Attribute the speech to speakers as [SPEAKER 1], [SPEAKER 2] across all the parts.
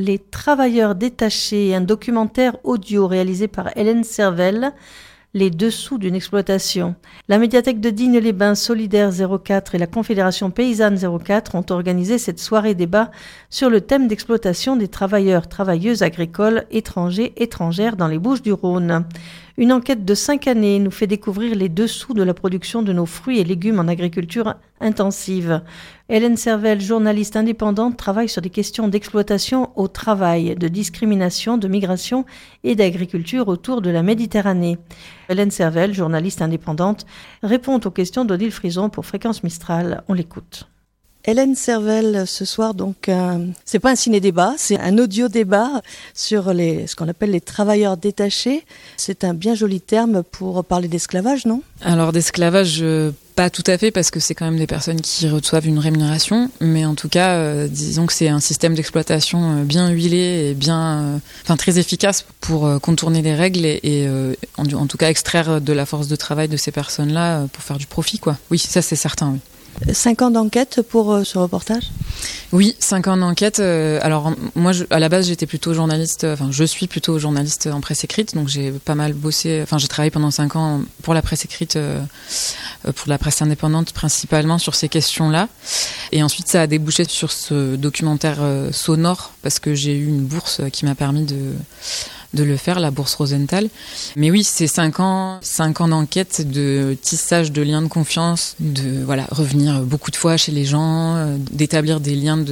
[SPEAKER 1] Les travailleurs détachés, un documentaire audio réalisé par Hélène Servel, les dessous d'une exploitation. La médiathèque de Digne-les-Bains, Solidaire 04 et la Confédération Paysanne 04 ont organisé cette soirée débat sur le thème d'exploitation des travailleurs, travailleuses agricoles, étrangers, étrangères dans les Bouches-du-Rhône. Une enquête de 5 années nous fait découvrir les dessous de la production de nos fruits et légumes en agriculture intensive. Hélène Servel, journaliste indépendante, travaille sur des questions d'exploitation au travail, de discrimination, de migration et d'agriculture autour de la Méditerranée. Hélène Servel, journaliste indépendante, répond aux questions d'Odile Frison pour Fréquence Mistral. On l'écoute. Hélène Servel, ce soir, donc, c'est pas un ciné-débat, c'est un audio-débat sur ce qu'on appelle les travailleurs détachés. C'est un bien joli terme pour parler d'esclavage, non ?
[SPEAKER 2] Alors d'esclavage, pas tout à fait, parce que c'est quand même des personnes qui reçoivent une rémunération, mais en tout cas, disons que c'est un système d'exploitation bien huilé et bien, très efficace pour contourner les règles et en tout cas extraire de la force de travail de ces personnes-là pour faire du profit, quoi. Oui, ça c'est certain, oui.
[SPEAKER 1] 5 ans d'enquête pour ce reportage ?
[SPEAKER 2] Oui, 5 ans d'enquête. Alors moi, à la base, j'étais plutôt journaliste. Je suis plutôt journaliste en presse écrite, donc j'ai pas mal bossé. J'ai travaillé pendant 5 ans pour la presse écrite, pour la presse indépendante principalement sur ces questions-là. Et ensuite, ça a débouché sur ce documentaire sonore parce que j'ai eu une bourse qui m'a permis de le faire, la bourse Rosenthal. Mais oui, c'est 5 ans d'enquête, de tissage de liens de confiance, de revenir beaucoup de fois chez les gens, d'établir des liens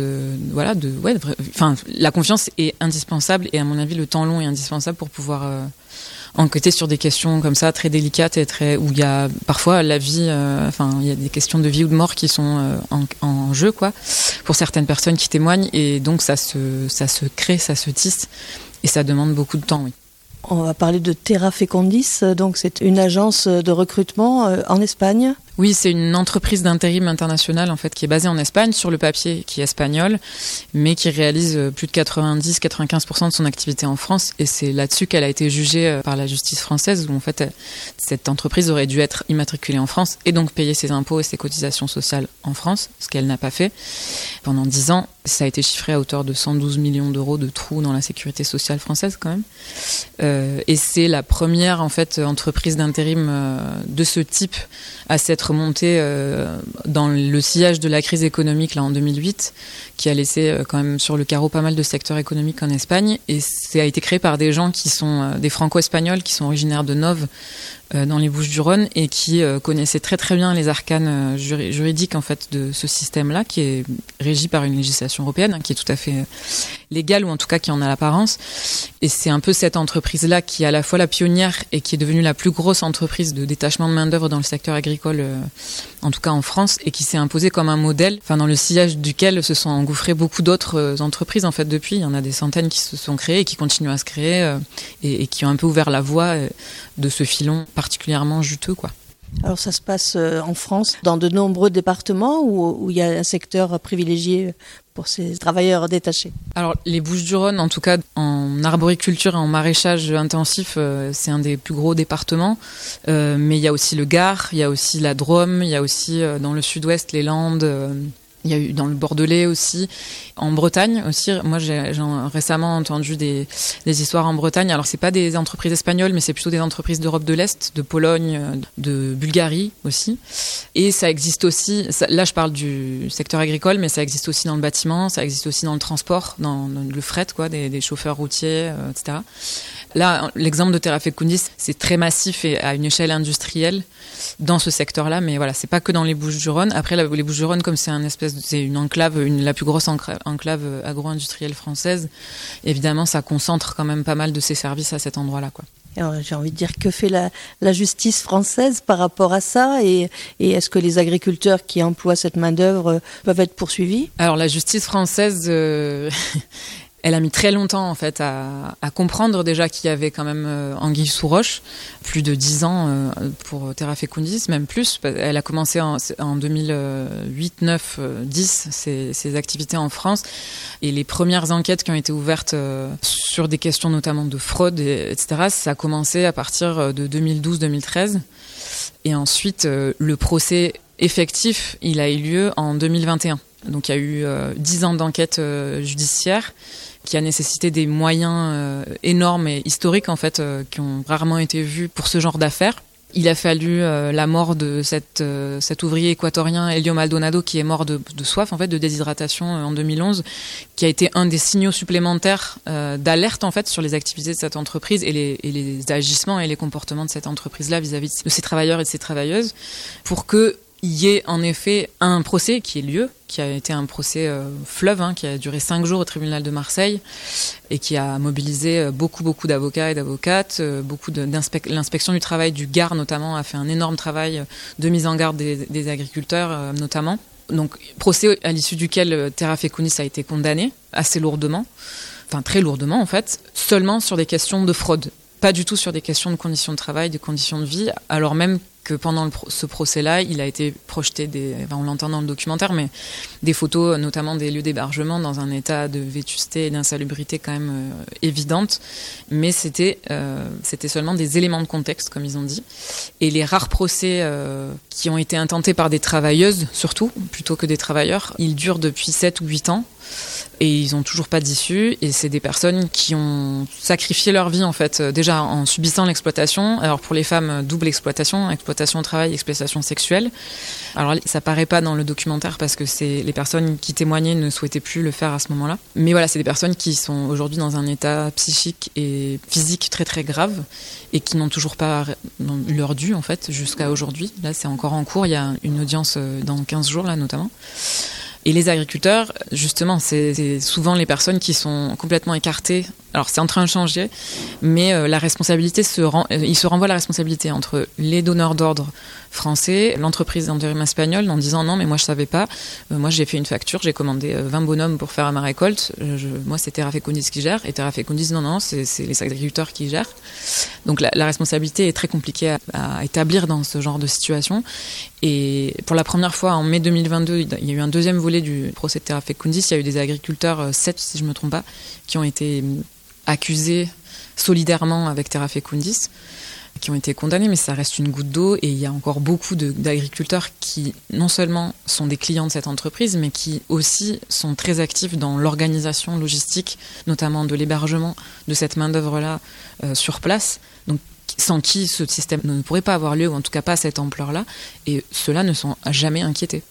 [SPEAKER 2] la confiance est indispensable et à mon avis le temps long est indispensable pour pouvoir enquêter sur des questions comme ça très délicates et où il y a parfois la vie, il y a des questions de vie ou de mort qui sont en jeu, quoi, pour certaines personnes qui témoignent, et donc ça se crée, ça se tisse. Et ça demande beaucoup de temps, oui.
[SPEAKER 1] On va parler de Terra Fecundis, donc c'est une agence de recrutement en Espagne.
[SPEAKER 2] Oui, c'est une entreprise d'intérim internationale en fait qui est basée en Espagne, sur le papier qui est espagnol, mais qui réalise plus de 90-95% de son activité en France, et c'est là-dessus qu'elle a été jugée par la justice française, où en fait cette entreprise aurait dû être immatriculée en France et donc payer ses impôts et ses cotisations sociales en France, ce qu'elle n'a pas fait. Pendant 10 ans, ça a été chiffré à hauteur de 112 millions d'euros de trous dans la sécurité sociale française quand même. Et c'est la première en fait entreprise d'intérim de ce type à s'être montée dans le sillage de la crise économique là en 2008, qui a laissé quand même sur le carreau pas mal de secteurs économiques en Espagne. Et ça a été créé par des gens qui sont des franco-espagnols, qui sont originaires de Nove, dans les Bouches-du-Rhône, et qui connaissaient très très bien les arcanes juridiques en fait de ce système-là, qui est régi par une législation européenne, qui est tout à fait légale, ou en tout cas qui en a l'apparence. Et c'est un peu cette entreprise-là qui est à la fois la pionnière et qui est devenue la plus grosse entreprise de détachement de main-d'œuvre dans le secteur agricole, en tout cas en France, et qui s'est imposée comme un modèle, dans le sillage duquel se sont engouffrées beaucoup d'autres entreprises en fait depuis. Il y en a des centaines qui se sont créées et qui continuent à se créer et qui ont un peu ouvert la voie de ce filon particulièrement juteux, quoi.
[SPEAKER 1] Alors ça se passe en France, dans de nombreux départements où il y a un secteur privilégié pour ces travailleurs détachés.
[SPEAKER 2] Alors les Bouches-du-Rhône, en tout cas en arboriculture et en maraîchage intensif, c'est un des plus gros départements. Mais il y a aussi le Gard, il y a aussi la Drôme, il y a aussi dans le sud-ouest les Landes. Il y a eu dans le Bordelais aussi, en Bretagne aussi. Moi, j'ai récemment entendu des histoires en Bretagne. Alors, c'est pas des entreprises espagnoles, mais c'est plutôt des entreprises d'Europe de l'Est, de Pologne, de Bulgarie aussi. Et ça existe aussi, là je parle du secteur agricole, mais ça existe aussi dans le bâtiment, ça existe aussi dans le transport, dans le fret, quoi, des chauffeurs routiers, etc. Là, l'exemple de Terra Fecundis, c'est très massif et à une échelle industrielle dans ce secteur-là, mais voilà, c'est pas que dans les Bouches-du-Rhône. Après, les Bouches-du-Rhône, comme c'est une enclave, la plus grosse enclave agro-industrielle française, évidemment, ça concentre quand même pas mal de ses services à cet endroit-là, quoi.
[SPEAKER 1] Alors, j'ai envie de dire, que fait la justice française par rapport à ça, et est-ce que les agriculteurs qui emploient cette main-d'œuvre peuvent être poursuivis ? Alors,
[SPEAKER 2] la justice française, elle a mis très longtemps en fait à comprendre déjà qu'il y avait quand même anguille sous roche, plus de 10 ans pour Terra Fecundis, même plus. Elle a commencé en 2008, 9, 10 ses activités en France, et les premières enquêtes qui ont été ouvertes sur des questions notamment de fraude, etc., ça a commencé à partir de 2012-2013, et ensuite le procès effectif, il a eu lieu en 2021. Donc il y a eu 10 ans d'enquête judiciaire qui a nécessité des moyens énormes et historiques en fait qui ont rarement été vus pour ce genre d'affaires. Il a fallu la mort de cet ouvrier équatorien Elio Maldonado qui est mort de soif en fait, de déshydratation en 2011, qui a été un des signaux supplémentaires d'alerte en fait sur les activités de cette entreprise et les agissements et les comportements de cette entreprise-là vis-à-vis de ses travailleurs et de ses travailleuses, pour que il y ait en effet un procès qui ait lieu, qui a été un procès fleuve, qui a duré 5 jours au tribunal de Marseille et qui a mobilisé beaucoup d'avocats et d'avocates. L'inspection du travail du Gard notamment a fait un énorme travail de mise en garde des agriculteurs notamment. Donc procès à l'issue duquel Terra Fecundis a été condamné assez lourdement, enfin très lourdement en fait, seulement sur des questions de fraude. Pas du tout sur des questions de conditions de travail, de conditions de vie, alors même que pendant ce procès-là, il a été projeté on l'entend dans le documentaire, mais des photos, notamment des lieux d'hébergement, dans un état de vétusté et d'insalubrité quand même évidente. Mais c'était seulement des éléments de contexte, comme ils ont dit. Et les rares procès qui ont été intentés par des travailleuses, surtout, plutôt que des travailleurs, ils durent depuis 7 ou 8 ans. Et ils n'ont toujours pas d'issue. Et c'est des personnes qui ont sacrifié leur vie, en fait, déjà en subissant l'exploitation. Alors pour les femmes, double exploitation au travail, exploitation sexuelle. Alors ça paraît pas dans le documentaire parce que les personnes qui témoignaient ne souhaitaient plus le faire à ce moment-là. Mais voilà, c'est des personnes qui sont aujourd'hui dans un état psychique et physique très très grave et qui n'ont toujours pas eu leur dû, en fait, jusqu'à aujourd'hui. Là, c'est encore en cours. Il y a une audience dans 15 jours, là, notamment. Et les agriculteurs, justement, c'est souvent les personnes qui sont complètement écartées. Alors, c'est en train de changer, mais la responsabilité il se renvoie la responsabilité entre les donneurs d'ordre français, l'entreprise d'intérim espagnole, en disant non, mais moi je savais pas. Moi, j'ai fait une facture, j'ai commandé 20 bonhommes pour faire ma récolte. Moi, c'est Terra Fecundis qui gère, et Terra Fecundis, non, c'est les agriculteurs qui gèrent. Donc, la responsabilité est très compliquée à établir dans ce genre de situation. Et pour la première fois, en mai 2022, il y a eu un deuxième volet du procès de Terra Fecundis. Il y a eu des agriculteurs, 7 si je me trompe pas, qui ont été accusés solidairement avec Terra Fecundis, qui ont été condamnés, mais ça reste une goutte d'eau. Et il y a encore beaucoup d'agriculteurs qui non seulement sont des clients de cette entreprise, mais qui aussi sont très actifs dans l'organisation logistique, notamment de l'hébergement de cette main-d'œuvre-là sur place. Donc, sans qui ce système ne pourrait pas avoir lieu, ou en tout cas pas à cette ampleur-là, et ceux-là ne sont jamais inquiétés.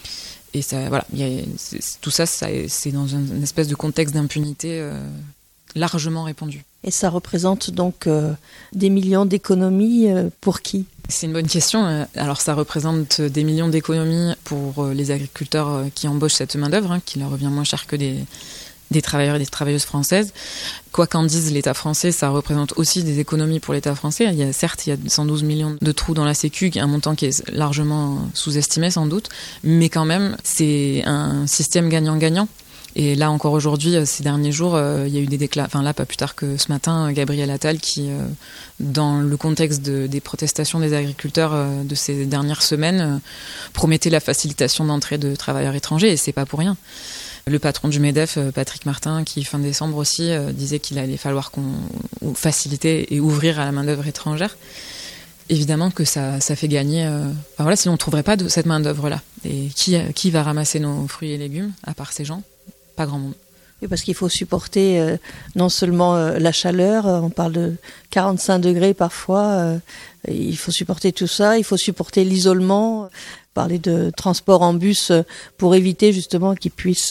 [SPEAKER 2] Et ça, voilà, tout ça, c'est dans une espèce de contexte d'impunité largement répandu.
[SPEAKER 1] Et ça représente donc des millions d'économies pour qui ?
[SPEAKER 2] C'est une bonne question. Alors ça représente des millions d'économies pour les agriculteurs qui embauchent cette main-d'œuvre, qui leur revient moins cher que des travailleurs et des travailleuses françaises. Quoi qu'en dise l'État français, ça représente aussi des économies pour l'État français. Il y a 112 millions de trous dans la Sécu, un montant qui est largement sous-estimé sans doute, mais quand même, c'est un système gagnant-gagnant. Et là, encore aujourd'hui, ces derniers jours, il y a eu des déclarations, là, pas plus tard que ce matin, Gabriel Attal, qui, dans le contexte des protestations des agriculteurs de ces dernières semaines, promettait la facilitation d'entrée de travailleurs étrangers, et c'est pas pour rien. Le patron du MEDEF, Patrick Martin, qui fin décembre aussi disait qu'il allait falloir qu'on faciliter et ouvrir à la main-d'œuvre étrangère. Évidemment que ça fait gagner. Sinon on ne trouverait pas de cette main-d'œuvre-là. Et qui va ramasser nos fruits et légumes, à part ces gens ? Pas grand monde.
[SPEAKER 1] Oui, parce qu'il faut supporter non seulement la chaleur, on parle de 45 degrés parfois, il faut supporter tout ça, il faut supporter l'isolement, parler de transport en bus pour éviter justement qu'ils puissent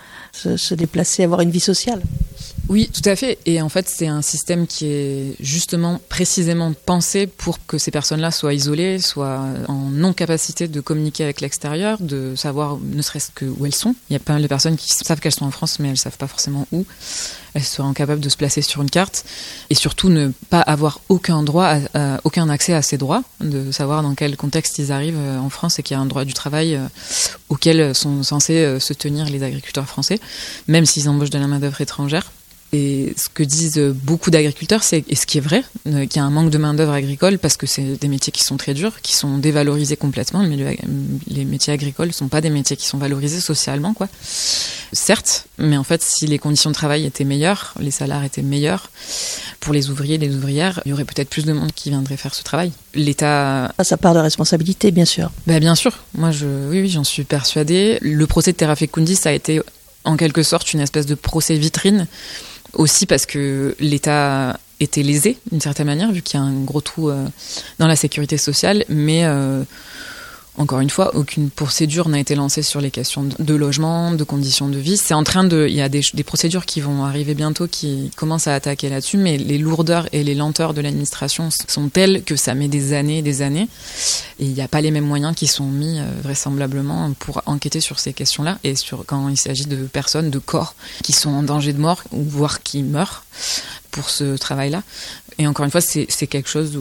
[SPEAKER 1] se déplacer, avoir une vie sociale.
[SPEAKER 2] Oui, tout à fait. Et en fait, c'est un système qui est justement précisément pensé pour que ces personnes-là soient isolées, soient en non-capacité de communiquer avec l'extérieur, de savoir ne serait-ce que où elles sont. Il y a pas mal de personnes qui savent qu'elles sont en France, mais elles ne savent pas forcément où. Elles seraient incapables de se placer sur une carte. Et surtout, ne pas avoir aucun droit, aucun accès à ces droits, de savoir dans quel contexte ils arrivent en France et qu'il y a un droit du travail auquel sont censés se tenir les agriculteurs français, même s'ils embauchent de la main-d'œuvre étrangère. Et ce que disent beaucoup d'agriculteurs, et ce qui est vrai, qu'il y a un manque de main-d'œuvre agricole parce que c'est des métiers qui sont très durs, qui sont dévalorisés complètement. Les métiers agricoles ne sont pas des métiers qui sont valorisés socialement, quoi. Certes, mais en fait, si les conditions de travail étaient meilleures, les salaires étaient meilleurs, pour les ouvriers, les ouvrières, il y aurait peut-être plus de monde qui viendrait faire ce travail. L'État
[SPEAKER 1] a sa part de responsabilité, bien sûr.
[SPEAKER 2] Bien sûr. Moi, oui, j'en suis persuadée. Le procès de Terra Fecundis, ça a été en quelque sorte une espèce de procès vitrine, aussi parce que l'État était lésé d'une certaine manière, vu qu'il y a un gros trou dans la sécurité sociale, mais encore une fois, aucune procédure n'a été lancée sur les questions de logement, de conditions de vie. Il y a des procédures qui vont arriver bientôt qui commencent à attaquer là-dessus, mais les lourdeurs et les lenteurs de l'administration sont telles que ça met des années et des années. Et il n'y a pas les mêmes moyens qui sont mis vraisemblablement pour enquêter sur ces questions-là et quand il s'agit de personnes, de corps qui sont en danger de mort ou voire qui meurent pour ce travail-là. Et encore une fois, c'est quelque chose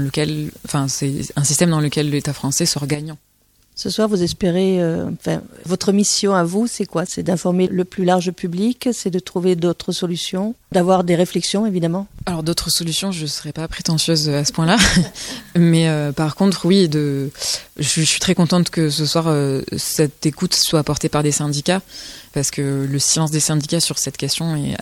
[SPEAKER 2] c'est un système dans lequel l'État français sort gagnant.
[SPEAKER 1] Ce soir, vous espérez, votre mission à vous, c'est quoi? C'est d'informer le plus large public, c'est de trouver d'autres solutions, d'avoir des réflexions, évidemment.
[SPEAKER 2] Alors, d'autres solutions, je ne serais pas prétentieuse à ce point-là. Mais par contre, oui, je suis très contente que ce soir, cette écoute soit apportée par des syndicats, parce que le silence des syndicats sur cette question est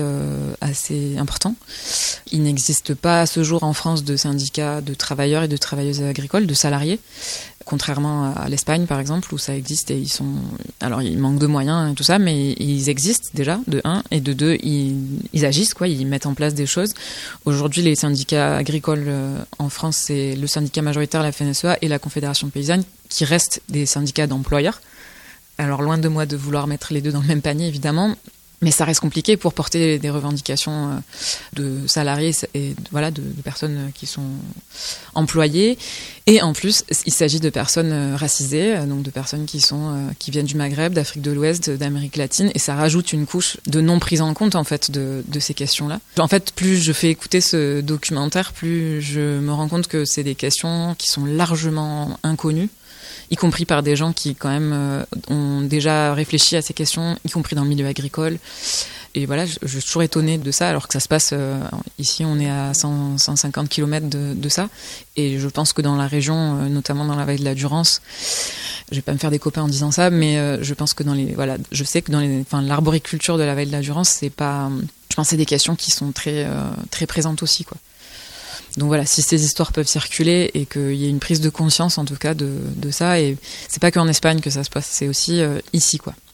[SPEAKER 2] assez important. Il n'existe pas à ce jour en France de syndicats de travailleurs et de travailleuses agricoles, de salariés, contrairement à l'Espagne par exemple, où ça existe et il manque de moyens et tout ça, mais ils existent déjà, de un, et de deux, ils agissent, ils mettent en place des choses. Aujourd'hui, les syndicats agricoles en France, c'est le syndicat majoritaire, la FNSEA, et la Confédération paysanne, qui restent des syndicats d'employeurs. Alors loin de moi de vouloir mettre les deux dans le même panier, évidemment, mais ça reste compliqué pour porter des revendications de salariés et de personnes qui sont employées. Et en plus, il s'agit de personnes racisées, donc de personnes qui viennent du Maghreb, d'Afrique de l'Ouest, d'Amérique latine, et ça rajoute une couche de non prise en compte en fait de ces questions-là. En fait, plus je fais écouter ce documentaire, plus je me rends compte que c'est des questions qui sont largement inconnues, y compris par des gens qui quand même ont déjà réfléchi à ces questions, y compris dans le milieu agricole. Et voilà, je suis toujours étonnée de ça, alors que ça se passe ici, on est à 150 km de ça. Et je pense que dans la région, notamment dans la vallée de la Durance, je vais pas me faire des copains en disant ça, mais je pense que je sais que dans l'arboriculture de la vallée de la Durance, je pense que c'est des questions qui sont très, très présentes aussi, quoi. Donc voilà, si ces histoires peuvent circuler et qu'il y ait une prise de conscience en tout cas de ça, et c'est pas qu'en Espagne que ça se passe, c'est aussi ici, quoi.